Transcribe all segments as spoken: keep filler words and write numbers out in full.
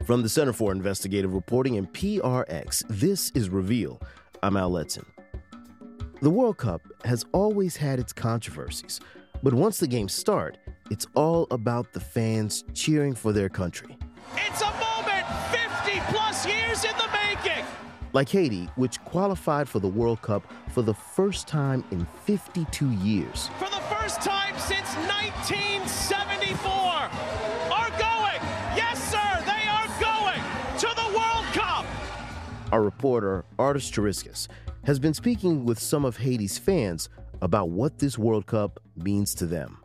From the Center for Investigative Reporting and P R X, this is Reveal. I'm Al Letson. The World Cup has always had its controversies, but once the games start, it's all about the fans cheering for their country. It's a moment fifty plus years in the making! Like Haiti, which qualified for the World Cup for the first time in fifty-two years. For the first time since nineteen seventy-four, are going, yes sir, they are going to the World Cup! Our reporter, Artis Chariskas, has been speaking with some of Haiti's fans about what this World Cup means to them.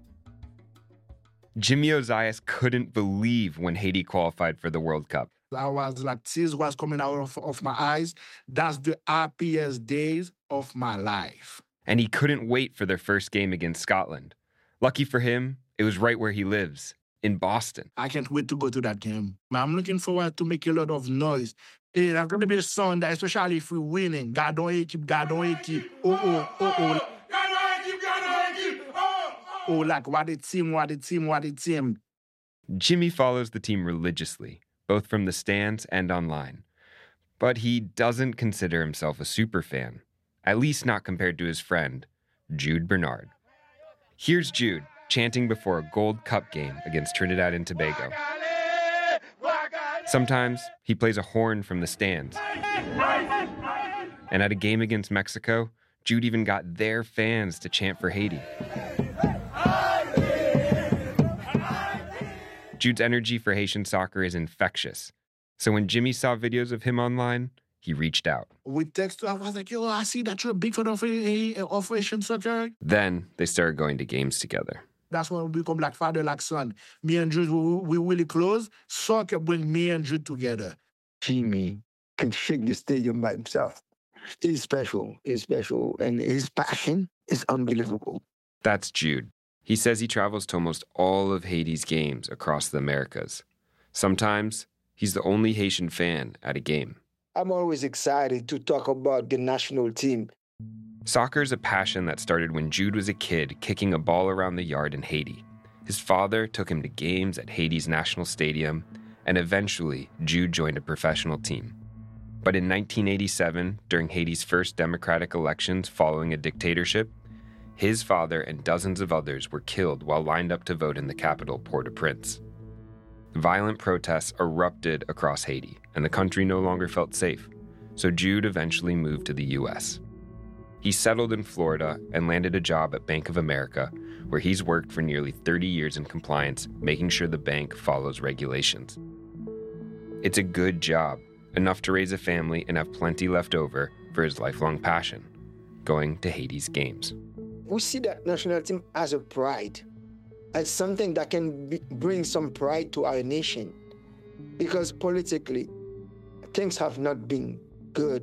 Jimmy Ozias couldn't believe when Haiti qualified for the World Cup. I was like, tears was coming out of, of my eyes. That's the happiest days of my life. And he couldn't wait for their first game against Scotland. Lucky for him, it was right where he lives, in Boston. I can't wait to go to that game. I'm looking forward to make a lot of noise. It's going to be a Sunday, especially if we're winning. God don't hate you, God don't hate you. Oh, oh, oh, oh. God don't hate you, God don't hate you. Oh, oh. Oh, like what a team, what a team, what a team. Jimmy follows the team religiously, both from the stands and online. But he doesn't consider himself a super fan, at least not compared to his friend, Jude Bernard. Here's Jude chanting before a Gold Cup game against Trinidad and Tobago. Sometimes he plays a horn from the stands. And at a game against Mexico, Jude even got their fans to chant for Haiti. Jude's energy for Haitian soccer is infectious. So when Jimmy saw videos of him online, he reached out. We texted, I was like, yo, I see that you're a big fan of, of Haitian soccer. Then they started going to games together. That's when we become like father, like son. Me and Jude, we, we really close. Soccer bring me and Jude together. Jimmy can shake the stadium by himself. He's special. He's special. And his passion is unbelievable. That's Jude. He says he travels to almost all of Haiti's games across the Americas. Sometimes he's the only Haitian fan at a game. I'm always excited to talk about the national team. Soccer's a passion that started when Jude was a kid kicking a ball around the yard in Haiti. His father took him to games at Haiti's national stadium, and eventually Jude joined a professional team. But in nineteen eighty-seven, during Haiti's first democratic elections following a dictatorship, his father and dozens of others were killed while lined up to vote in the capital, Port-au-Prince. Violent protests erupted across Haiti, and the country no longer felt safe, so Jude eventually moved to the U S. He settled in Florida and landed a job at Bank of America, where he's worked for nearly thirty years in compliance, making sure the bank follows regulations. It's a good job, enough to raise a family and have plenty left over for his lifelong passion, going to Haiti's games. We see that national team as a pride, as something that can be, bring some pride to our nation, because politically, things have not been good.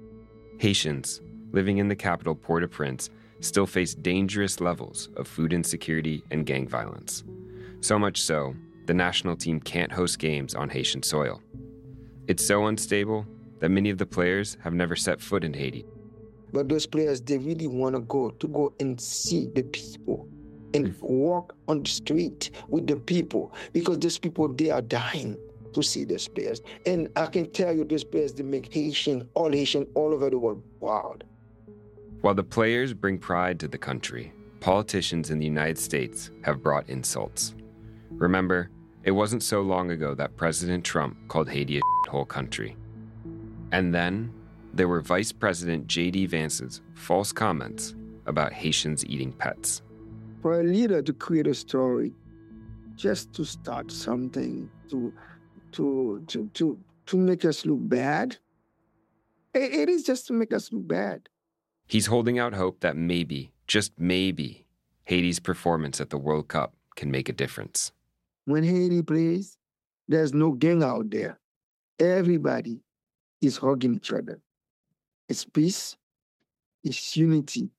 Haitians living in the capital, Port-au-Prince, still face dangerous levels of food insecurity and gang violence. So much so, the national team can't host games on Haitian soil. It's so unstable that many of the players have never set foot in Haiti. But those players, they really want to go, to go and see the people and walk on the street with the people, because those people, they are dying to see those players. And I can tell you, those players, they make Haitian, all Haitian, all over the world proud. While the players bring pride to the country, politicians in the United States have brought insults. Remember, it wasn't so long ago that President Trump called Haiti a shithole country. And then there were Vice President J D Vance's false comments about Haitians eating pets. For a leader to create a story, just to start something, to to to to, to make us look bad, it, it is just to make us look bad. He's holding out hope that maybe, just maybe, Haiti's performance at the World Cup can make a difference. When Haiti plays, there's no gang out there. Everybody is hugging each other. It's peace, it's unity.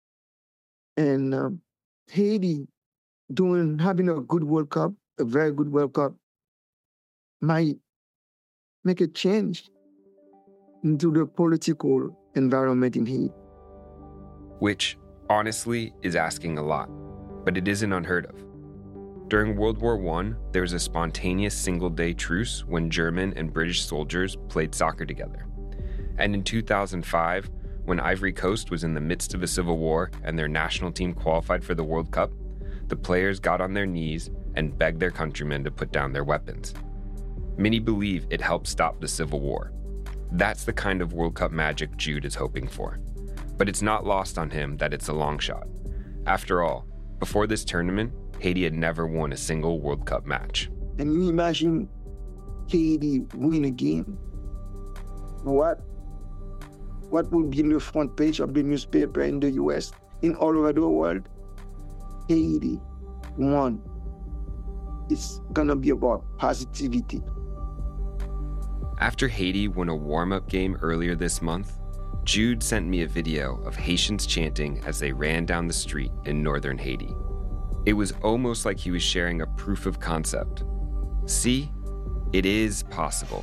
And um, Haiti doing, having a good World Cup, a very good World Cup, might make a change into the political environment in Haiti. Which, honestly, is asking a lot, but it isn't unheard of. During World War One, there was a spontaneous single-day truce when German and British soldiers played soccer together. And in two thousand five, when Ivory Coast was in the midst of a civil war and their national team qualified for the World Cup, the players got on their knees and begged their countrymen to put down their weapons. Many believe it helped stop the civil war. That's the kind of World Cup magic Jude is hoping for. But it's not lost on him that it's a long shot. After all, before this tournament, Haiti had never won a single World Cup match. And you imagine Haiti win a game. What? What would be the front page of the newspaper in the U S, in all over the world? Haiti won. It's gonna be about positivity. After Haiti won a warm-up game earlier this month, Jude sent me a video of Haitians chanting as they ran down the street in northern Haiti. It was almost like he was sharing a proof of concept. See, it is possible.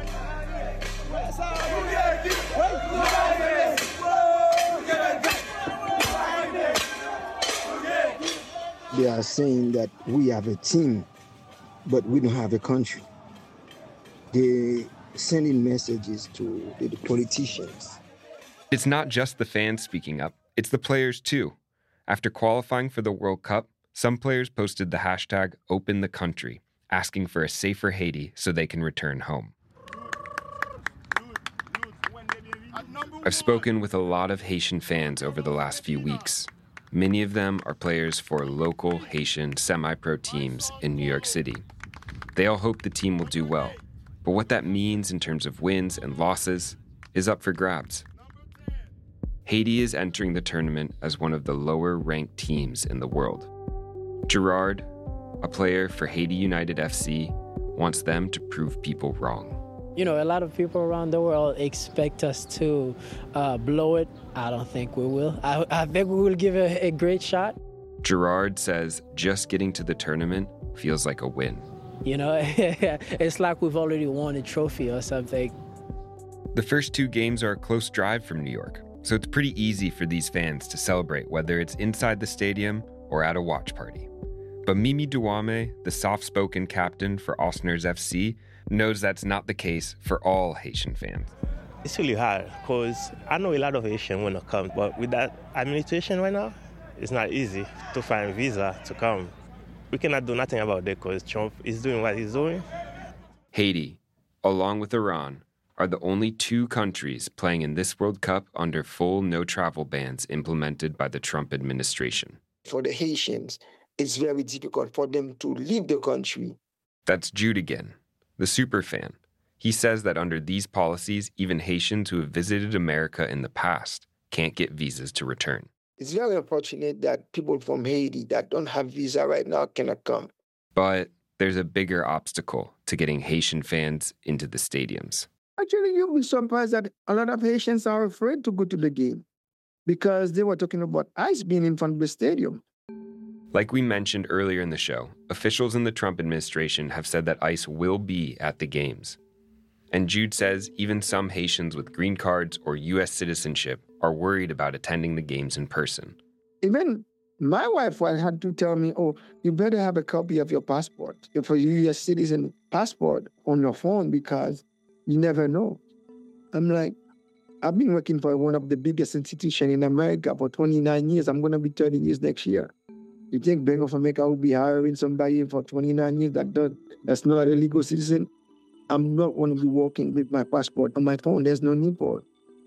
They are saying that we have a team, but we don't have a country. They're sending messages to the politicians. It's not just the fans speaking up, it's the players too. After qualifying for the World Cup, some players posted the hashtag Open the Country, asking for a safer Haiti so they can return home. I've spoken with a lot of Haitian fans over the last few weeks. Many of them are players for local Haitian semi-pro teams in New York City. They all hope the team will do well, but what that means in terms of wins and losses is up for grabs. Haiti is entering the tournament as one of the lower-ranked teams in the world. Gerard, a player for Haiti United F C, wants them to prove people wrong. You know, a lot of people around the world expect us to uh, blow it. I don't think we will. I, I think we will give it a great shot. Gerard says just getting to the tournament feels like a win. You know, it's like we've already won a trophy or something. The first two games are a close drive from New York, so it's pretty easy for these fans to celebrate, whether it's inside the stadium or at a watch party. But Mimi Duame, the soft-spoken captain for Osners F C, knows that's not the case for all Haitian fans. It's really hard because I know a lot of Haitians want to come, but with that administration right now, it's not easy to find visa to come. We cannot do nothing about it because Trump is doing what he's doing. Haiti, along with Iran, are the only two countries playing in this World Cup under full no-travel bans implemented by the Trump administration. For the Haitians, it's very difficult for them to leave the country. That's Jude again, the super fan. He says that under these policies, even Haitians who have visited America in the past can't get visas to return. It's very unfortunate that people from Haiti that don't have visa right now cannot come. But there's a bigger obstacle to getting Haitian fans into the stadiums. Actually, you'll be surprised that a lot of Haitians are afraid to go to the game because they were talking about ICE being in front of the stadium. Like we mentioned earlier in the show, officials in the Trump administration have said that ICE will be at the games. And Jude says even some Haitians with green cards or U S citizenship are worried about attending the games in person. Even my wife had to tell me, oh, you better have a copy of your passport, for your U S citizen passport on your phone because you never know. I'm like, I've been working for one of the biggest institutions in America for twenty-nine years. I'm going to be thirty years next year. You think Bank of America will be hiring somebody for twenty-nine years that does, that's not a legal citizen? I'm not going to be working with my passport on my phone. There's no need for it.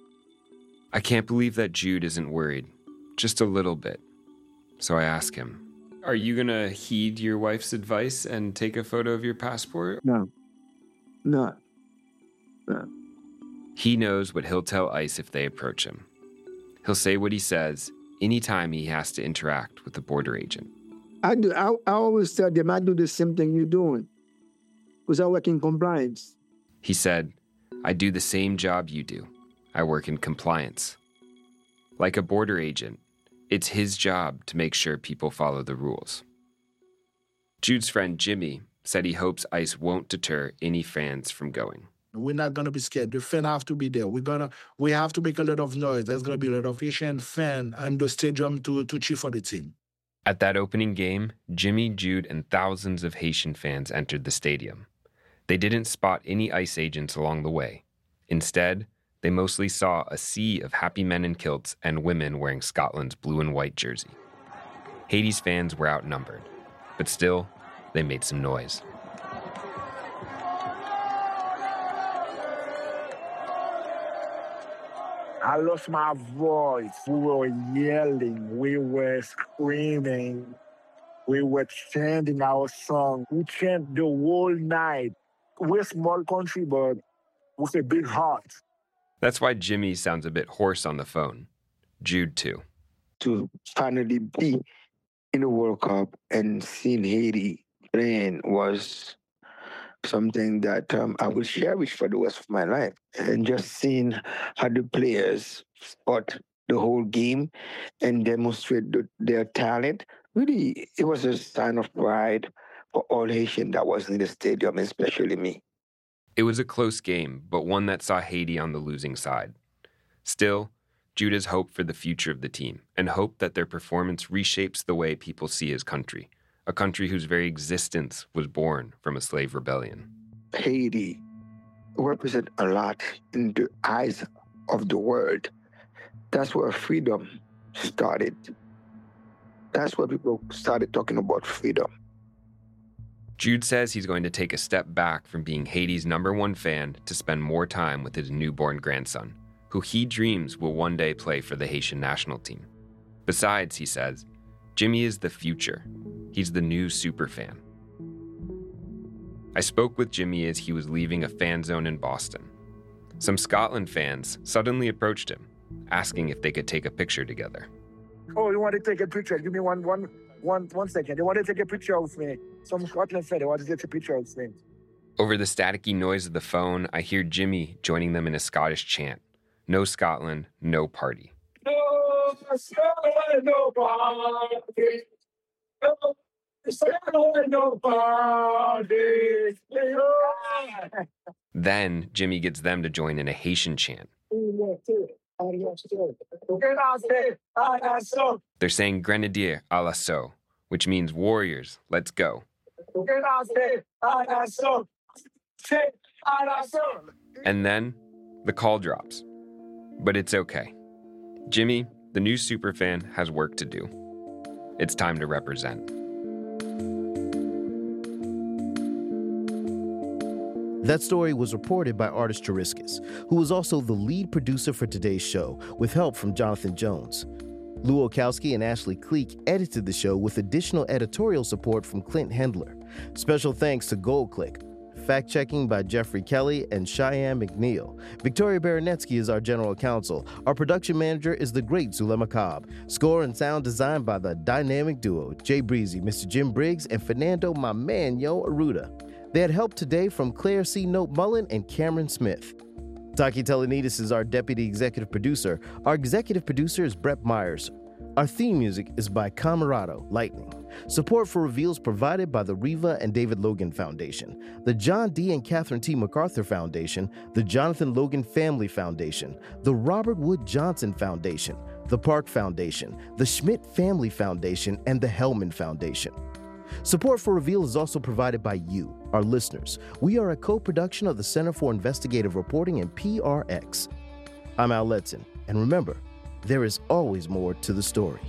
I can't believe that Jude isn't worried, just a little bit. So I ask him, are you going to heed your wife's advice and take a photo of your passport? No. No. No. He knows what he'll tell ICE if they approach him. He'll say what he says anytime he has to interact with the border agent. I do. I, I always tell them, I do the same thing you're doing because I work in compliance. He said, I do the same job you do. I work in compliance. Like a border agent, it's his job to make sure people follow the rules. Jude's friend Jimmy said he hopes ICE won't deter any fans from going. We're not going to be scared. The fans have to be there. We're gonna, we have to make a lot of noise. There's going to be a lot of Haitian fans in the stadium to, to cheer for the team. At that opening game, Jimmy, Jude, and thousands of Haitian fans entered the stadium. They didn't spot any ICE agents along the way. Instead, they mostly saw a sea of happy men in kilts and women wearing Scotland's blue and white jersey. Haiti's fans were outnumbered, but still, they made some noise. I lost my voice. We were yelling. We were screaming. We were chanting our song. We chant the whole night. We're a small country, but with a big heart. That's why Jimmy sounds a bit hoarse on the phone. Jude, too. To finally be in the World Cup and seeing Haiti playing was something that um, I will cherish for the rest of my life. And just seeing how the players fought the whole game and demonstrate the, their talent, really, it was a sign of pride for all Haitians that was in the stadium, especially me. It was a close game, but one that saw Haiti on the losing side. Still, Jude has hope for the future of the team and hope that their performance reshapes the way people see his country, a country whose very existence was born from a slave rebellion. Haiti represents a lot in the eyes of the world. That's where freedom started. That's where people started talking about freedom. Jude says he's going to take a step back from being Haiti's number one fan to spend more time with his newborn grandson, who he dreams will one day play for the Haitian national team. Besides, he says, Jimmy is the future. He's the new superfan. I spoke with Jimmy as he was leaving a fan zone in Boston. Some Scotland fans suddenly approached him, asking if they could take a picture together. Oh, you want to take a picture? Give me one, one, one, one second. They want to take a picture of me. Some Scotland fan, they want to take a picture of me. Over the staticky noise of the phone, I hear Jimmy joining them in a Scottish chant. No Scotland, no party. No Scotland, no party. No Scotland, no party. Then Jimmy gets them to join in a Haitian chant. They're saying Grenadier à l'assaut, which means warriors, let's go. And then the call drops. But it's okay. Jimmy, the new superfan, has work to do. It's time to represent. That story was reported by Artis Chiriskis, who was also the lead producer for today's show, with help from Jonathan Jones. Lou Olkowski and Ashley Cleek edited the show with additional editorial support from Clint Hendler. Special thanks to GoldClick. Fact-checking by Jeffrey Kelly and Cheyenne McNeil. Victoria Baranetsky is our general counsel. Our production manager is the great Zulema Cobb. Score and sound designed by the dynamic duo, Jay Breezy, Mister Jim Briggs, and Fernando my man, Yo Aruda. They had help today from Claire C. Note Mullen and Cameron Smith. Taki Telenidis is our deputy executive producer. Our executive producer is Brett Myers. Our theme music is by Camerado Lightning. Support for Reveal is provided by the Riva and David Logan Foundation, the John D. and Catherine T. MacArthur Foundation, the Jonathan Logan Family Foundation, the Robert Wood Johnson Foundation, the Park Foundation, the Schmidt Family Foundation, and the Hellman Foundation. Support for Reveal is also provided by you, our listeners. We are a co-production of the Center for Investigative Reporting and P R X. I'm Al Letson, and remember, there is always more to the story.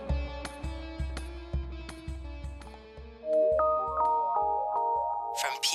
From P